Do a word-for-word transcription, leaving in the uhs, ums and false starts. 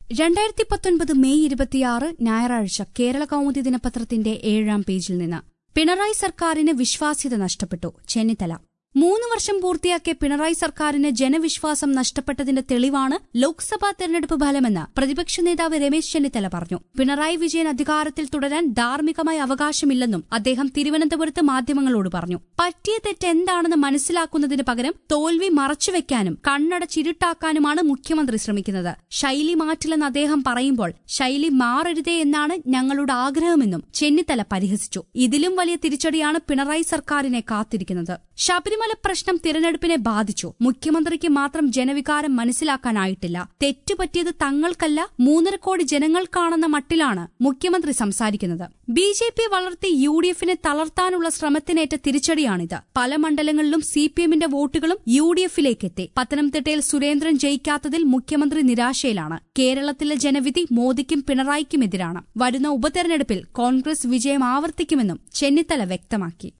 രണ്ടായിരത്തി പത്തൊൻപത് മെയ് ഇരുപത്തിയാറ് ഞായറാഴ്ച കേരള കൗമുദി ദിനപത്രത്തിന്റെ ഏഴാം പേജിൽ നിന്ന് പിണറായി സർക്കാരിന് വിശ്വാസ്യത നഷ്ടപ്പെട്ടു ചെന്നിത്തല. മൂന്ന് വർഷം പൂർത്തിയാക്കിയ പിണറായി സർക്കാരിന് ജനവിശ്വാസം നഷ്ടപ്പെട്ടതിന്റെ തെളിവാണ് ലോക്സഭാ തെരഞ്ഞെടുപ്പ് ഫലമെന്ന് പ്രതിപക്ഷ നേതാവ് രമേശ് ചെന്നിത്തല പറഞ്ഞു. പിണറായി വിജയൻ അധികാരത്തിൽ തുടരാൻ ധാർമ്മികമായ അവകാശമില്ലെന്നും അദ്ദേഹം തിരുവനന്തപുരത്ത് മാധ്യമങ്ങളോട് പറഞ്ഞു. പറ്റിയ തെറ്റ് എന്താണെന്ന് മനസ്സിലാക്കുന്നതിന് പകരം തോൽവി മറച്ചുവെക്കാനും കണ്ണടച്ചിരുട്ടാക്കാനുമാണ് മുഖ്യമന്ത്രി ശ്രമിക്കുന്നത്. ശൈലി മാറ്റില്ലെന്ന് അദ്ദേഹം പറയുമ്പോൾ ശൈലി മാറരുതേ എന്നാണ് ഞങ്ങളുടെ ആഗ്രഹമെന്നും ചെന്നിത്തല പരിഹസിച്ചു. ഇതിലും വലിയ തിരിച്ചടിയാണ് പിണറായി സർക്കാരിനെ കാത്തിരിക്കുന്നത്. ശബരിമല പ്രശ്നം തിരഞ്ഞെടുപ്പിനെ ബാധിച്ചു. മുഖ്യമന്ത്രിക്ക് മാത്രം ജനവികാരം മനസ്സിലാക്കാനായിട്ടില്ല. തെറ്റുപറ്റിയത് തങ്ങൾക്കല്ല മൂന്നര കോടി ജനങ്ങൾക്കാണെന്ന മട്ടിലാണ് മുഖ്യമന്ത്രി സംസാരിക്കുന്നത്. ബി ജെ പി വളർത്തി യു ഡി എഫിനെ തളർത്താനുള്ള ശ്രമത്തിനേറ്റ തിരിച്ചടിയാണിത്. പല മണ്ഡലങ്ങളിലും സി പി എമ്മിന്റെ വോട്ടുകളും യു ഡി എഫിലേക്കെത്തി. പത്തനംതിട്ടയിൽ സുരേന്ദ്രൻ ജയിക്കാത്തതിൽ മുഖ്യമന്ത്രി നിരാശയിലാണ്. കേരളത്തിലെ ജനവിധി മോദിക്കും പിണറായിക്കുമെതിരാണ്. വരുന്ന ഉപതെരഞ്ഞെടുപ്പിൽ കോൺഗ്രസ് വിജയം ആവർത്തിക്കുമെന്നും ചെന്നിത്തല വ്യക്തമാക്കി.